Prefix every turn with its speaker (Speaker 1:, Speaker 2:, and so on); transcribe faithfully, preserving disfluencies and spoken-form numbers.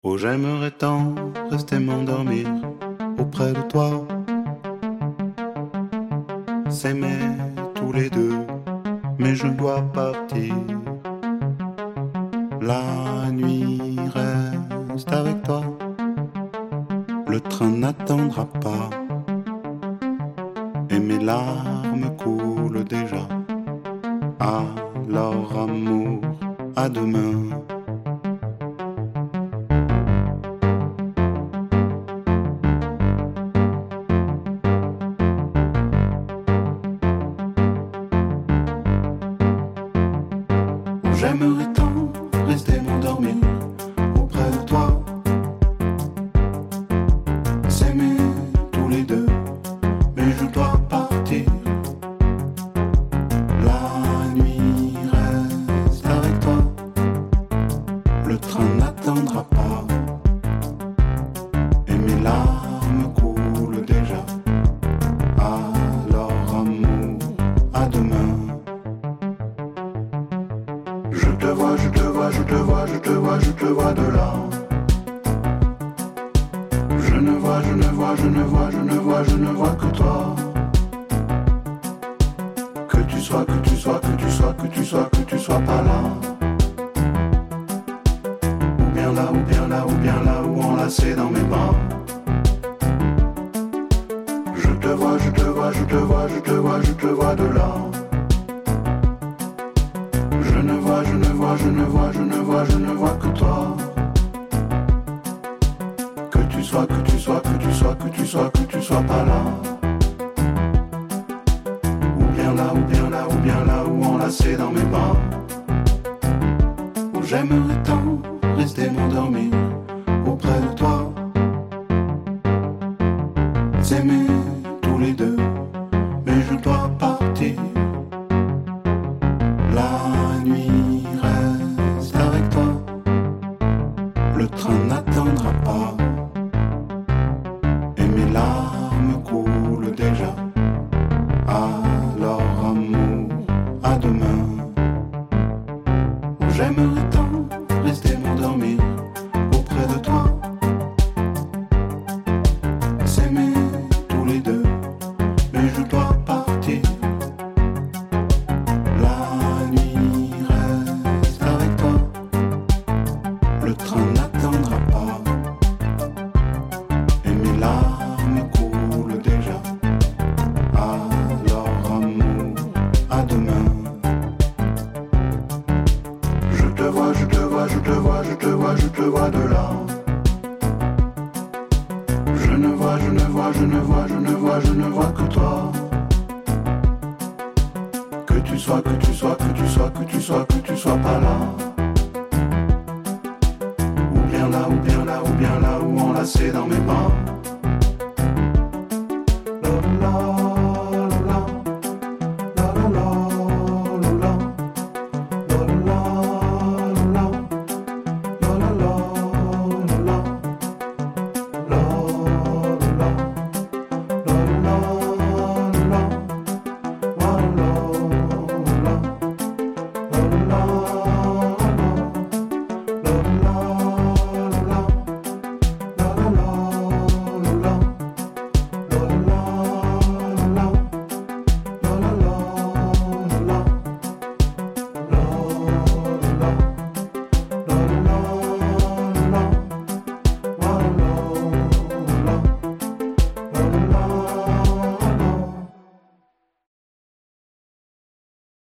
Speaker 1: Oh, j'aimerais tant rester m'endormir auprès de toi, s'aimer tous les deux, mais je dois partir. La nuit reste avec toi, le train n'attendra pas, et mes larmes coulent déjà. Alors amour, à demain. J'aimerais tant rester m'endormir auprès de toi, s'aimer tous les deux, mais je dois partir. La nuit reste avec toi, le train n'attendra pas, et mes larmes coulent déjà. Alors amour, à demain. Je te vois, je te vois, je te vois, je te vois, je te vois de là. Je ne vois, je ne vois, je ne vois, je ne vois, je ne vois que toi. Que tu sois, que tu sois, que tu sois, que tu sois, que tu sois pas là. Ou bien là, ou bien là, ou bien là, ou enlacé dans mes bras. Je te vois, je te vois, je te vois, je te vois, je te vois de là. Je ne vois, je ne vois, je ne vois, je ne vois, je ne vois que toi. Que tu sois, que tu sois, que tu sois, que tu sois, que tu sois pas là. Ou bien là, ou bien là, ou bien là, ou enlacé dans mes bras. Où j'aimerais tant rester m'endormir auprès de toi, s'aimer tous les deux, mais je dois partir. La nuit reste avec toi, le train n'attendra pas, et mes larmes coulent déjà. Alors amour, à demain. J'aimerais tant rester m'endormir auprès de toi, s'aimer tous les deux, mais je dois partir. La nuit reste avec toi, le train n'attendra pas, et mes larmes coulent déjà. Alors amour, à demain. Je te vois, je te vois, je te vois, je te vois, je te vois de là. Je ne vois, je ne vois, je ne vois, je ne vois, je ne vois que toi. Que tu sois, que tu sois, que tu sois, que tu sois, que tu sois pas là. Ou bien là, ou bien là, ou bien là, ou enlacé dans mes bras.